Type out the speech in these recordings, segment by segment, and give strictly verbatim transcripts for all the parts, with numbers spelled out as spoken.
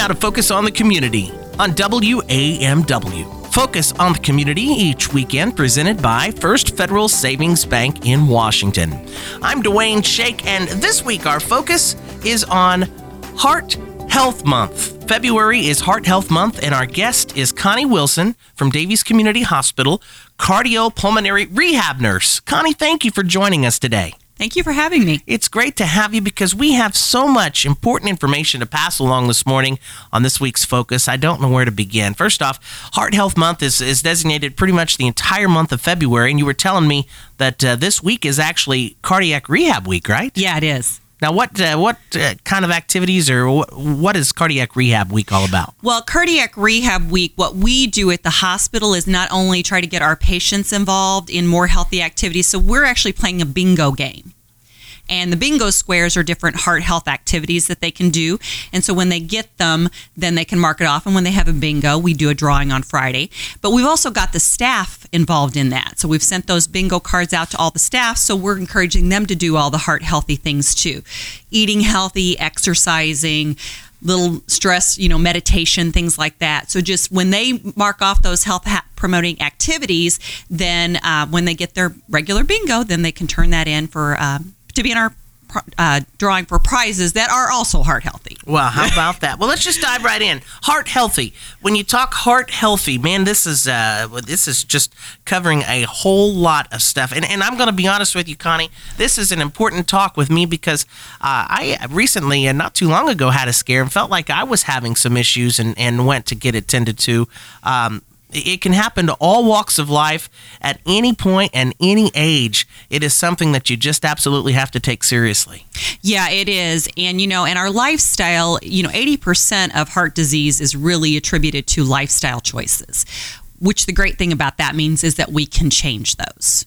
now to Focus on the Community on W A M W. Focus on the Community each weekend presented by First Federal Savings Bank in Washington. I'm Dwayne Shake, and this week our focus is on Heart Health Month. February is Heart Health Month, and our guest is Connie Wilson from Davies Community Hospital, cardiopulmonary rehab nurse. Connie, thank you for joining us today. Thank you for having me. It's great to have you because we have so much important information to pass along this morning on this week's focus. I don't know where to begin. First off, Heart Health Month is, is designated pretty much the entire month of February, and you were telling me that uh, this week is actually Cardiac Rehab Week, right? Yeah, it is. Now, what uh, what uh, kind of activities or what, what is Cardiac Rehab Week all about? Well, Cardiac Rehab Week, what we do at the hospital is not only try to get our patients involved in more healthy activities, so we're actually playing a bingo game. And the bingo squares are different heart health activities that they can do. And so when they get them, then they can mark it off. And when they have a bingo, we do a drawing on Friday. But we've also got the staff involved in that. So we've sent those bingo cards out to all the staff. So we're encouraging them to do all the heart healthy things too. Eating healthy, exercising, little stress, you know, meditation, things like that. So just when they mark off those health ha- promoting activities, then uh, when they get their regular bingo, then they can turn that in for uh, to be in our uh, drawing for prizes that are also heart healthy. Well, how about that? Well, let's just dive right in. Heart healthy. When you talk heart healthy, man, this is uh, this is just covering a whole lot of stuff. And, and I'm going to be honest with you, Connie, this is an important talk with me because uh, I recently, and not too long ago, had a scare and felt like I was having some issues and, and went to get it tended to. Um, It can happen to all walks of life at any point and any age. It is something that you just absolutely have to take seriously. Yeah, it is. And, you know, in our lifestyle, you know, eighty percent of heart disease is really attributed to lifestyle choices, which the great thing about that means is that we can change those.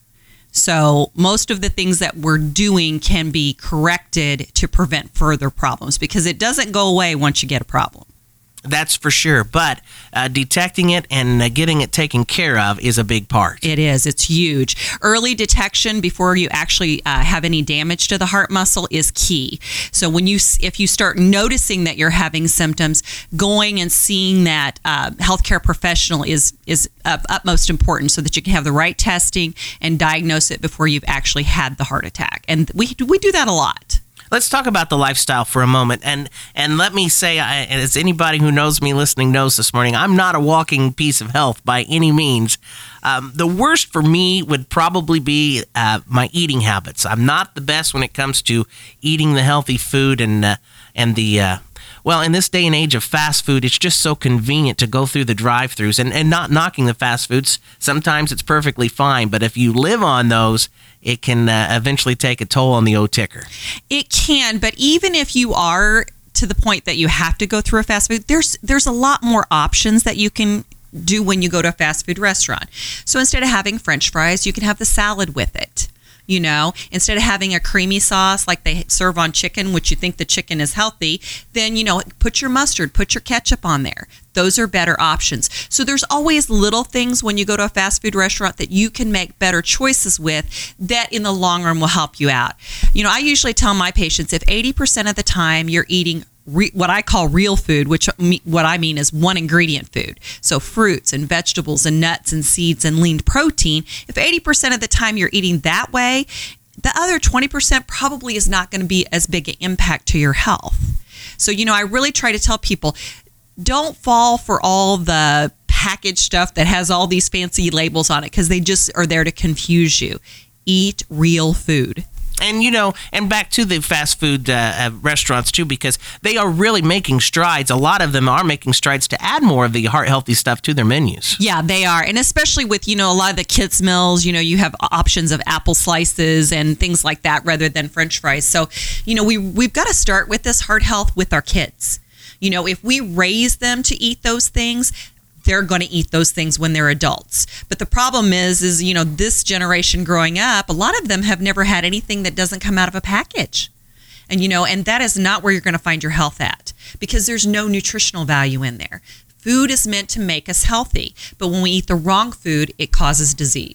So most of the things that we're doing can be corrected to prevent further problems because it doesn't go away once you get a problem. That's for sure. But uh, detecting it and uh, getting it taken care of is a big part. It is. It's huge. Early detection before you actually uh, have any damage to the heart muscle is key. So when you, if you start noticing that you're having symptoms, going and seeing that uh, healthcare professional is is of utmost importance so that you can have the right testing and diagnose it before you've actually had the heart attack. And we we do that a lot. Let's talk about the lifestyle for a moment. And and let me say, I, as anybody who knows me listening knows this morning, I'm not a walking piece of health by any means. Um, the worst for me would probably be uh, my eating habits. I'm not the best when it comes to eating the healthy food and, uh, and the... Uh, Well, in this day and age of fast food, it's just so convenient to go through the drive-thrus and, and not knocking the fast foods. Sometimes it's perfectly fine, but if you live on those, it can uh, eventually take a toll on the old ticker. It can, but even if you are to the point that you have to go through a fast food, there's there's a lot more options that you can do when you go to a fast food restaurant. So instead of having French fries, you can have the salad with it. You know, instead of having a creamy sauce like they serve on chicken, which you think the chicken is healthy, then, you know, put your mustard, put your ketchup on there. Those are better options. So there's always little things when you go to a fast food restaurant that you can make better choices with that in the long run will help you out. You know, I usually tell my patients if eighty percent of the time you're eating Re, what I call real food, which what I mean is one ingredient food. So fruits and vegetables and nuts and seeds and lean protein. If eighty percent of the time you're eating that way, the other twenty percent probably is not going to be as big an impact to your health. So, you know, I really try to tell people, don't fall for all the packaged stuff that has all these fancy labels on it because they just are there to confuse you. Eat real food. And, you know, and back to the fast food uh, restaurants, too, because they are really making strides. A lot of them are making strides to add more of the heart-healthy stuff to their menus. Yeah, they are. And especially with, you know, a lot of the kids' meals, you know, you have options of apple slices and things like that rather than French fries. So, you know, we, we've got to start with this heart health with our kids. You know, if we raise them to eat those things, they're going to eat those things when they're adults. But the problem is, is, you know, this generation growing up, a lot of them have never had anything that doesn't come out of a package. And, you know, and that is not where you're going to find your health at because there's no nutritional value in there. Food is meant to make us healthy, but when we eat the wrong food, it causes disease.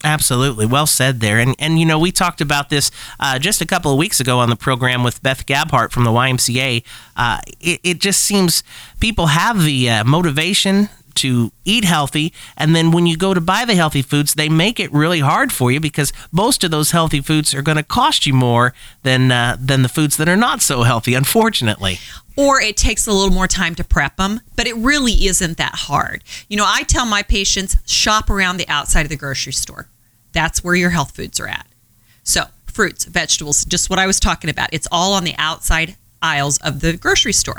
Absolutely. Well said there. And, and you know, we talked about this uh, just a couple of weeks ago on the program with Beth Gabhart from the Y M C A. Uh, it, it just seems people have the uh, motivation to eat healthy, and then when you go to buy the healthy foods, they make it really hard for you because most of those healthy foods are going to cost you more than uh, than the foods that are not so healthy, unfortunately. Or it takes a little more time to prep them, but it really isn't that hard. You know, I tell my patients, shop around the outside of the grocery store. That's where your health foods are at. So fruits, vegetables, just what I was talking about. It's all on the outside aisles of the grocery store.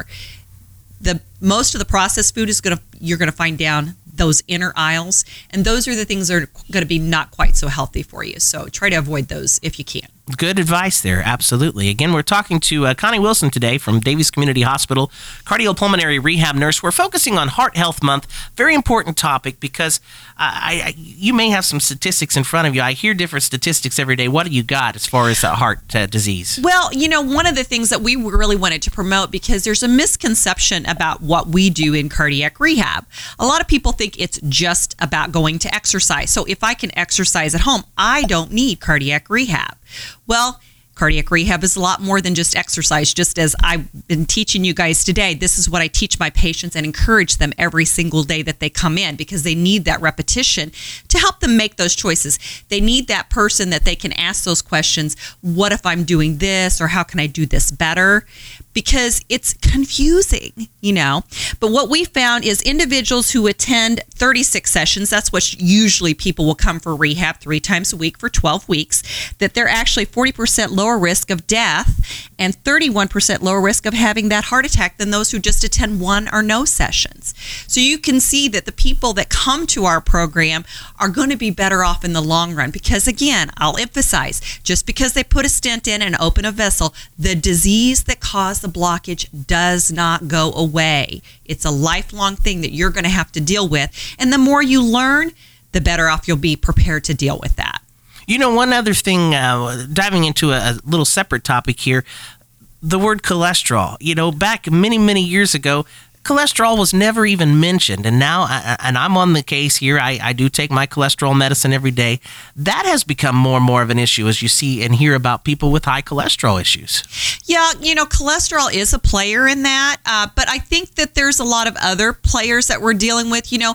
The most of the processed food is going to you're going to find down those inner aisles, and those are the things that are going to be not quite so healthy for you. So try to avoid those if you can. Good advice there. Absolutely. Again, we're talking to uh, Connie Wilson today from Davies Community Hospital, cardiopulmonary rehab nurse. We're focusing on Heart Health Month. Very important topic because uh, I, I, you may have some statistics in front of you. I hear different statistics every day. What do you got as far as uh, heart uh, disease? Well, you know, one of the things that we really wanted to promote, because there's a misconception about what we do in cardiac rehab. A lot of people think it's just about going to exercise. So if I can exercise at home, I don't need cardiac rehab. Well, cardiac rehab is a lot more than just exercise. Just as I've been teaching you guys today, this is what I teach my patients and encourage them every single day that they come in, because they need that repetition to help them make those choices. They need that person that they can ask those questions. What if I'm doing this, or how can I do this better? Because it's confusing, you know. But what we found is individuals who attend thirty-six sessions, that's what usually people will come for rehab three times a week for twelve weeks, that they're actually forty percent lower risk of death and thirty-one percent lower risk of having that heart attack than those who just attend one or no sessions. So you can see that the people that come to our program are going to be better off in the long run, because again, I'll emphasize, just because they put a stent in and open a vessel, the disease that caused the blockage does not go away. It's a lifelong thing that you're going to have to deal with. And the more you learn, the better off you'll be prepared to deal with that. You know, one other thing, uh, diving into a, a little separate topic here, the word cholesterol. You know, back many, many years ago, cholesterol was never even mentioned. And now, I, and I'm on the case here, I, I do take my cholesterol medicine every day. That has become more and more of an issue as you see and hear about people with high cholesterol issues. Yeah, you know, cholesterol is a player in that. Uh, but I think that there's a lot of other players that we're dealing with. You know,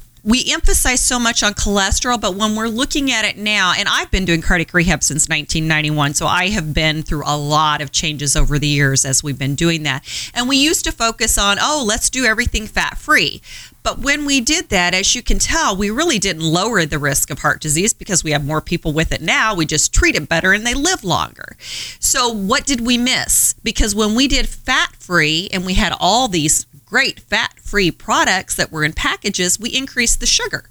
we emphasize so much on cholesterol, but when we're looking at it now, and I've been doing cardiac rehab since nineteen ninety-one, so I have been through a lot of changes over the years as we've been doing that. And we used to focus on, oh, let's do everything fat-free. But when we did that, as you can tell, we really didn't lower the risk of heart disease because we have more people with it now. We just treat it better and they live longer. So what did we miss? Because when we did fat-free and we had all these great fat-free products that were in packages, we increased the sugar.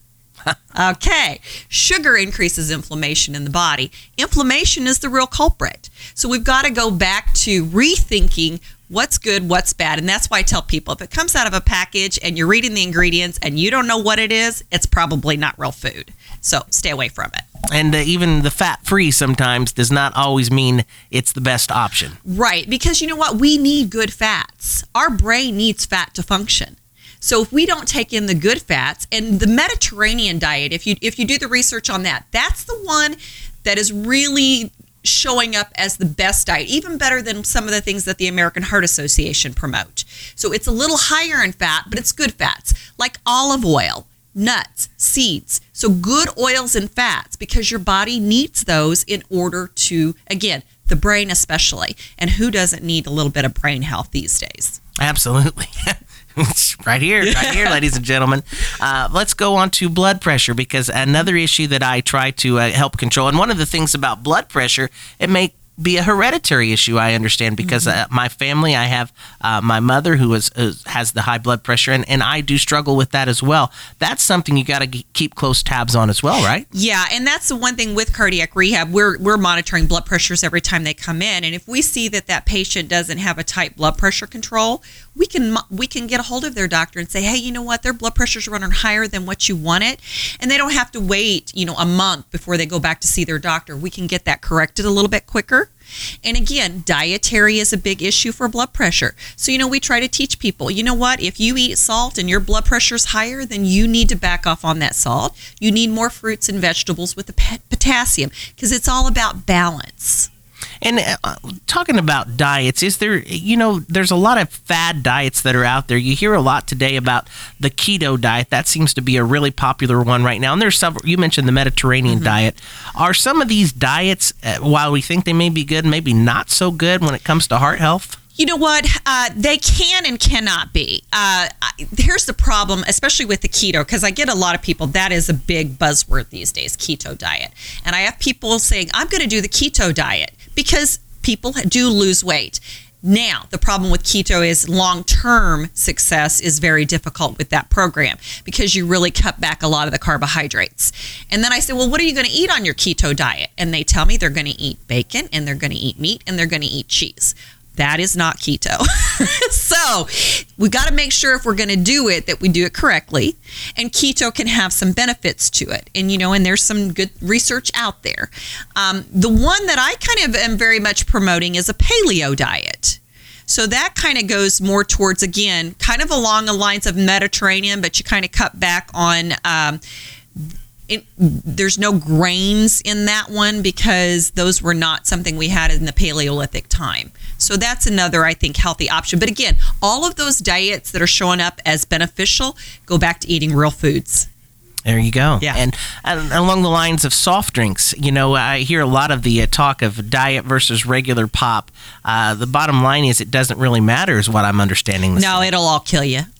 Okay, sugar increases inflammation in the body. Inflammation is the real culprit. So we've got to go back to rethinking what's good, what's bad. And that's why I tell people, if it comes out of a package and you're reading the ingredients and you don't know what it is, it's probably not real food. So stay away from it. And uh, even the fat-free sometimes does not always mean it's the best option. Right, because you know what? We need good fats. Our brain needs fat to function. So if we don't take in the good fats, and the Mediterranean diet, if you if you do the research on that, that's the one that is really showing up as the best diet, even better than some of the things that the American Heart Association promote. So it's a little higher in fat, but it's good fats, like olive oil, nuts, seeds. So good oils and fats, because your body needs those in order to, again, the brain especially. And who doesn't need a little bit of brain health these days? Absolutely. Right here, right here, ladies and gentlemen. Uh, let's go on to blood pressure, because another issue that I try to uh, help control, and one of the things about blood pressure, it may be a hereditary issue, I understand, because uh, my family, I have uh, my mother who is, is has the high blood pressure, and, and I do struggle with that as well. That's something you got to g- keep close tabs on as well, right? Yeah, and that's the one thing with cardiac rehab. We're we're monitoring blood pressures every time they come in, and if we see that that patient doesn't have a tight blood pressure control, we can we can get a hold of their doctor and say, hey, you know what, their blood pressure's running higher than what you want it, and they don't have to wait, you know, a month before they go back to see their doctor. We can get that corrected a little bit quicker. And again, dietary is a big issue for blood pressure. So, you know, we try to teach people, you know what, if you eat salt and your blood pressure is higher, then you need to back off on that salt. You need more fruits and vegetables with the potassium, because it's all about balance. And uh, talking about diets, is there, you know, there's a lot of fad diets that are out there. You hear a lot today about the keto diet. That seems to be a really popular one right now. And there's several, you mentioned the Mediterranean mm-hmm. diet. Are some of these diets, uh, while we think they may be good, maybe not so good when it comes to heart health? You know what? Uh, they can and cannot be. Uh, here's the problem, especially with the keto, because I get a lot of people, that is a big buzzword these days, keto diet. And I have people saying, I'm going to do the keto diet, because people do lose weight. Now, the problem with keto is long-term success is very difficult with that program, because you really cut back a lot of the carbohydrates. And then I say, well, what are you going to eat on your keto diet? And they tell me they're going to eat bacon, and they're going to eat meat, and they're going to eat cheese. That is not keto. So we got to make sure if we're going to do it that we do it correctly. And keto can have some benefits to it. And, you know, and there's some good research out there. Um, the one that I kind of am very much promoting is a paleo diet. So that kind of goes more towards, again, kind of along the lines of Mediterranean, but you kind of cut back on um, It, there's no grains in that one, because those were not something we had in the Paleolithic time. So that's another, I think, healthy option. But again, all of those diets that are showing up as beneficial go back to eating real foods. There you go. Yeah. And, and along the lines of soft drinks, you know, I hear a lot of the uh, talk of diet versus regular pop. Uh, the bottom line is it doesn't really matter, is what I'm understanding. No, time. It'll all kill you.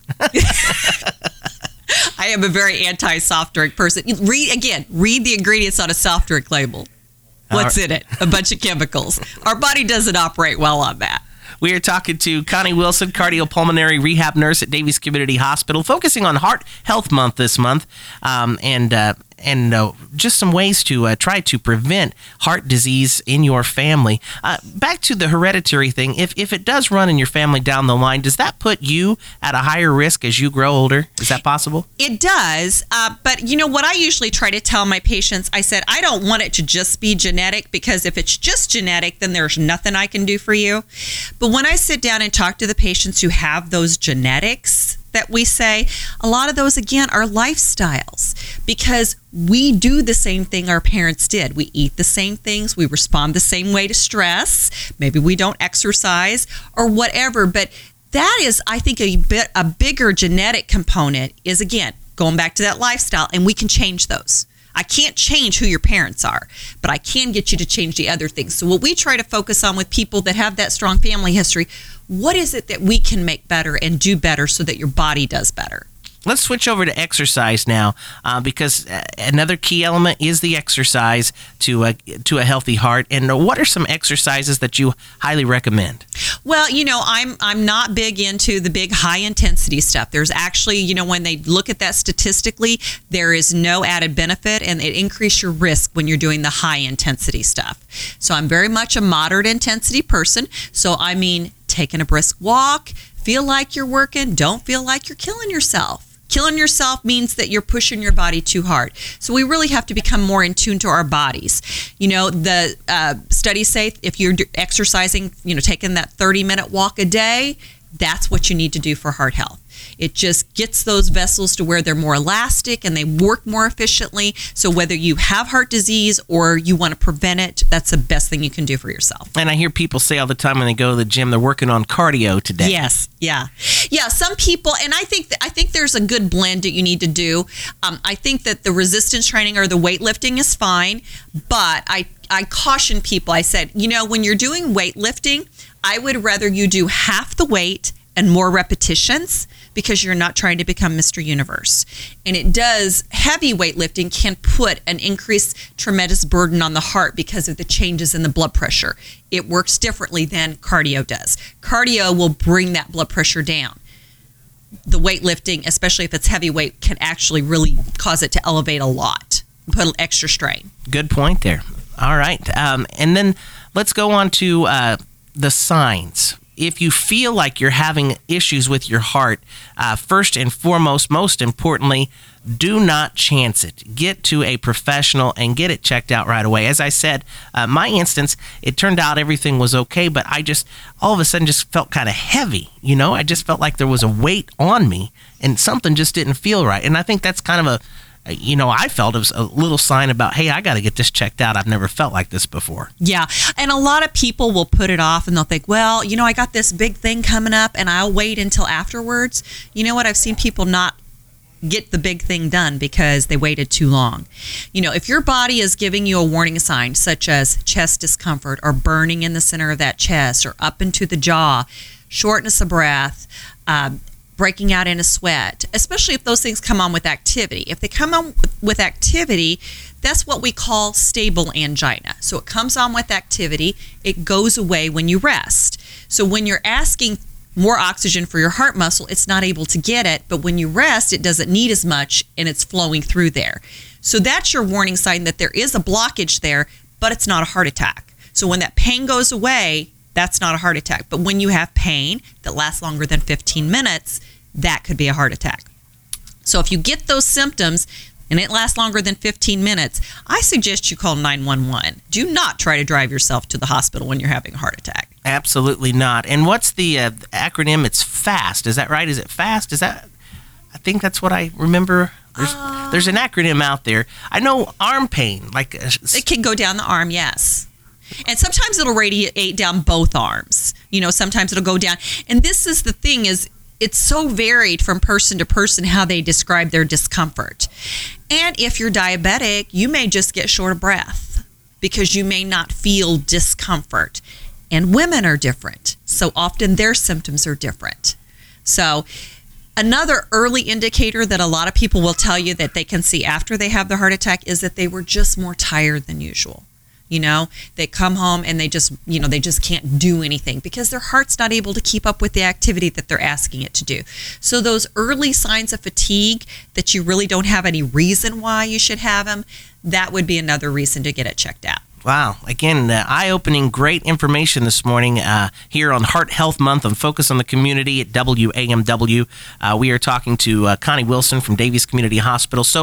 I am a very anti-soft drink person. Read again, read the ingredients on a soft drink label. What's in it? A bunch of chemicals. Our body doesn't operate well on that. We are talking to Connie Wilson, cardiopulmonary rehab nurse at Davies Community Hospital, focusing on Heart Health Month this month, um, and uh, and uh, just some ways to uh, try to prevent heart disease in your family. Uh, back to the hereditary thing, if if it does run in your family down the line, does that put you at a higher risk as you grow older? Is that possible? It does, uh, but you know what I usually try to tell my patients, I said, I don't want it to just be genetic, because if it's just genetic, then there's nothing I can do for you. But when I sit down and talk to the patients who have those genetics that we say, a lot of those, again, are lifestyles, because we do the same thing our parents did. We eat the same things. We respond the same way to stress. Maybe we don't exercise or whatever. But that is, I think, a bit a bigger genetic component is, again, going back to that lifestyle, and we can change those. I can't change who your parents are, but I can get you to change the other things. So what we try to focus on with people that have that strong family history, what is it that we can make better and do better so that your body does better? Let's switch over to exercise now, uh, because another key element is the exercise to a, to a healthy heart. And what are some exercises that you highly recommend? Well, you know, I'm I'm not big into the big high intensity stuff. There's actually, you know, when they look at that statistically, there is no added benefit, and it increases your risk when you're doing the high intensity stuff. So I'm very much a moderate intensity person. So I mean, taking a brisk walk, feel like you're working, don't feel like you're killing yourself. Killing yourself means that you're pushing your body too hard. So we really have to become more in tune to our bodies. You know, the uh, studies say if you're exercising, you know, taking that thirty minute walk a day, that's what you need to do for heart health. It just gets those vessels to where they're more elastic and they work more efficiently. So whether you have heart disease or you want to prevent it, that's the best thing you can do for yourself. And I hear people say all the time when they go to the gym, they're working on cardio today. Yes, yeah. Yeah, some people, and I think I think there's a good blend that you need to do. Um, I think that the resistance training or the weightlifting is fine, but I, I caution people. I said, you know, when you're doing weightlifting, I would rather you do half the weight and more repetitions, because you're not trying to become Mister Universe. And it does, heavy weightlifting can put an increased tremendous burden on the heart because of the changes in the blood pressure. It works differently than cardio does. Cardio will bring that blood pressure down. The weightlifting, especially if it's heavy weight, can actually really cause it to elevate a lot, put an extra strain. Good point there. All right. Um, and then let's go on to uh, the signs. if you feel like you're having issues with your heart, uh, first and foremost, most importantly, do not chance it. Get to a professional and get it checked out right away. As I said, uh, my instance, it turned out everything was okay, but I just all of a sudden just felt kind of heavy. You know, I just felt like there was a weight on me and something just didn't feel right. And I think that's kind of a, you know, I felt it was a little sign about, hey, I got to get this checked out. I've never felt like this before. Yeah. And a lot of people will put it off and they'll think, well, you know, I got this big thing coming up and I'll wait until afterwards. You know what? I've seen people not get the big thing done because they waited too long. You know, if your body is giving you a warning sign such as chest discomfort or burning in the center of that chest or up into the jaw, shortness of breath, um, breaking out in a sweat, especially if those things come on with activity. If they come on with activity, that's what we call stable angina. So it comes on with activity. It goes away when you rest. So when you're asking more oxygen for your heart muscle, it's not able to get it, but when you rest, it doesn't need as much and it's flowing through there. So that's your warning sign that there is a blockage there, but it's not a heart attack. So when that pain goes away, that's not a heart attack. But when you have pain that lasts longer than fifteen minutes, that could be a heart attack. So if you get those symptoms and it lasts longer than fifteen minutes, I suggest you call nine one one. Do not try to drive yourself to the hospital when you're having a heart attack. Absolutely not. And what's the uh, acronym? It's FAST. Is that right? Is it FAST? Is that? I think that's what I remember. There's, uh, there's an acronym out there. I know arm pain. Like uh, it can go down the arm, yes. And sometimes it'll radiate down both arms. You know, sometimes it'll go down. And this is the thing is, it's so varied from person to person how they describe their discomfort. And if you're diabetic, you may just get short of breath because you may not feel discomfort. And women are different. So often their symptoms are different. So another early indicator that a lot of people will tell you that they can see after they have the heart attack is that they were just more tired than usual. You know, they come home and they just, you know, they just can't do anything because their heart's not able to keep up with the activity that they're asking it to do. So those early signs of fatigue that you really don't have any reason why you should have them, that would be another reason to get it checked out. Wow. Again, uh, eye-opening, great information this morning uh, here on Heart Health Month on Focus on the Community at W A M W. Uh, we are talking to uh, Connie Wilson from Davies Community Hospital. So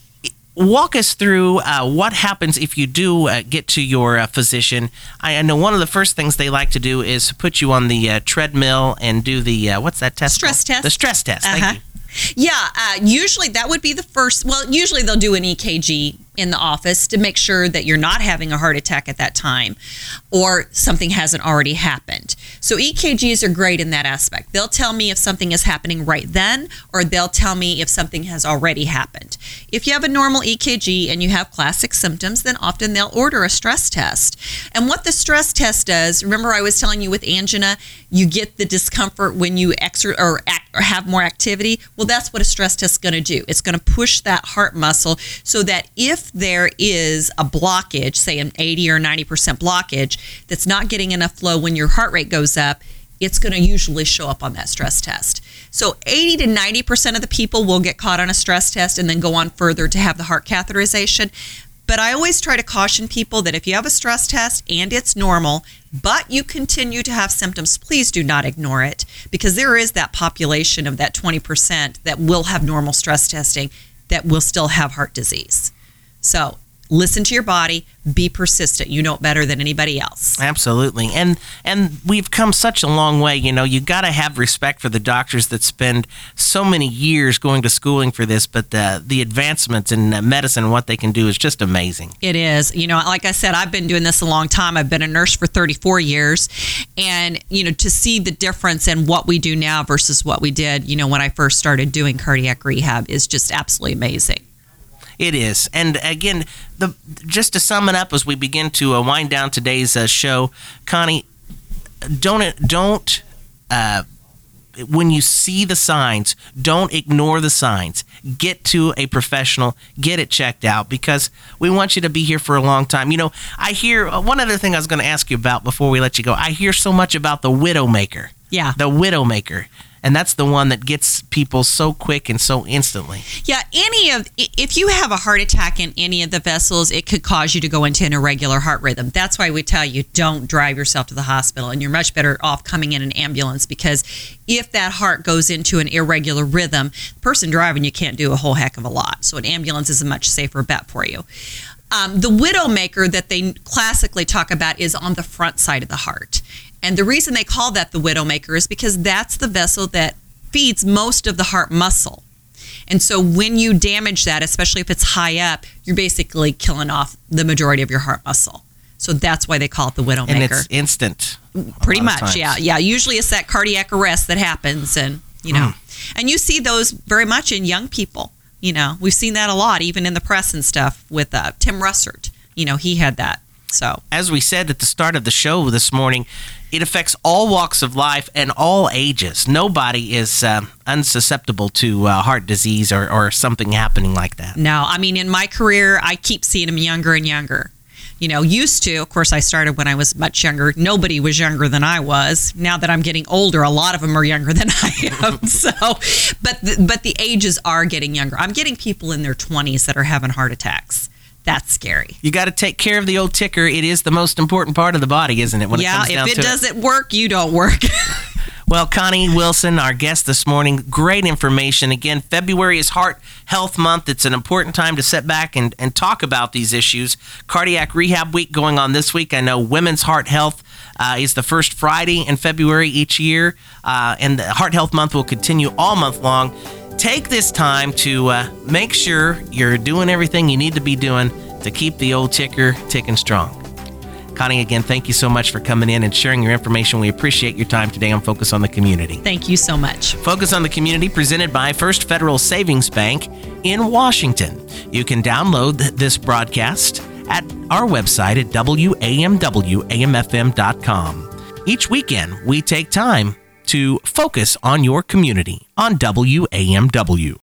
walk us through uh, what happens if you do uh, get to your uh, physician. I, I know one of the first things they like to do is put you on the uh, treadmill and do the, uh, what's that test Stress called? test. The stress test. Uh-huh. Thank you. Yeah, uh, usually that would be the first. Well, usually they'll do an E K G in the office to make sure that you're not having a heart attack at that time or something hasn't already happened. So E K Gs are great in that aspect. They'll tell me if something is happening right then or they'll tell me if something has already happened. If you have a normal E K G and you have classic symptoms, then often they'll order a stress test. And what the stress test does, remember I was telling you with angina, you get the discomfort when you exer- or, act- or have more activity. Well, that's what a stress test is going to do. It's going to push that heart muscle so that if there is a blockage, say an eighty or ninety percent blockage, that's not getting enough flow when your heart rate goes up, it's going to usually show up on that stress test. So eighty to ninety percent of the people will get caught on a stress test and then go on further to have the heart catheterization. But I always try to caution people that if you have a stress test and it's normal, but you continue to have symptoms, please do not ignore it because there is that population of that twenty percent that will have normal stress testing that will still have heart disease. So listen to your body, be persistent. You know it better than anybody else. Absolutely. And and we've come such a long way. You know, you got to have respect for the doctors that spend so many years going to schooling for this, but the, the advancements in medicine and what they can do is just amazing. It is. You know, like I said, I've been doing this a long time. I've been a nurse for thirty-four years. And, you know, to see the difference in what we do now versus what we did, you know, when I first started doing cardiac rehab is just absolutely amazing. It is. And again, the just to sum it up as we begin to uh, wind down today's uh, show, Connie, don't don't uh, when you see the signs, don't ignore the signs. Get to a professional, get it checked out because we want you to be here for a long time. You know, I hear uh, one other thing I was going to ask you about before we let you go. I hear so much about the Widowmaker. Yeah. The Widowmaker. And that's the one that gets people so quick and so instantly. Yeah, any of if you have a heart attack in any of the vessels, it could cause you to go into an irregular heart rhythm. That's why we tell you don't drive yourself to the hospital, and you're much better off coming in an ambulance, because if that heart goes into an irregular rhythm, the person driving you can't do a whole heck of a lot. So an ambulance is a much safer bet for you. Um, the widowmaker that they classically talk about is on the front side of the heart. And the reason they call that the widowmaker is because that's the vessel that feeds most of the heart muscle. And so when you damage that, especially if it's high up, you're basically killing off the majority of your heart muscle. So that's why they call it the widowmaker. And it's instant. Pretty much, yeah. Yeah, usually it's that cardiac arrest that happens, and, you know. Mm. And you see those very much in young people. You know, we've seen that a lot, even in the press and stuff with uh, Tim Russert. You know, he had that. So, as we said at the start of the show this morning, it affects all walks of life and all ages. Nobody is uh, unsusceptible to uh, heart disease or, or something happening like that. No, I mean, in my career, I keep seeing them younger and younger. You know, used to, of course, I started when I was much younger. Nobody was younger than I was. Now that I'm getting older, a lot of them are younger than I am. So, but the, but the ages are getting younger. I'm getting people in their twenties that are having heart attacks. That's scary. You got to take care of the old ticker. It is the most important part of the body, isn't it? When yeah, it comes down if it to doesn't it. work, you don't work. Well, Connie Wilson, our guest this morning, great information. Again, February is Heart Health Month. It's an important time to sit back and, and talk about these issues. Cardiac Rehab Week going on this week. I know Women's Heart Health uh, is the first Friday in February each year, uh, and the Heart Health Month will continue all month long. Take this time to uh, make sure you're doing everything you need to be doing to keep the old ticker ticking strong. Connie, again, thank you so much for coming in and sharing your information. We appreciate your time today on Focus on the Community. Thank you so much. Focus on the Community, presented by First Federal Savings Bank in Washington. You can download this broadcast at our website at W A M W A M F M dot com. Each weekend, we take time to focus on your community on W A M W.